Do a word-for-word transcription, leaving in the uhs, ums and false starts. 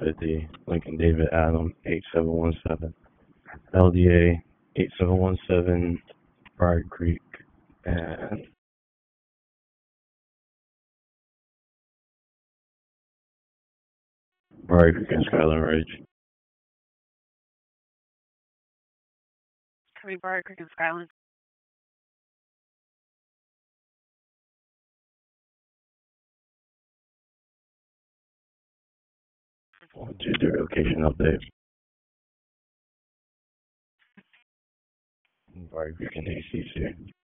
fifty, Lincoln David Adam eight seven one seven, L D A eight seven one seven, Bride Creek, and Bride Creek and Skyline Ridge. Copy Briar Creek and Skyland. One two three location update. Bride Creek and A C C.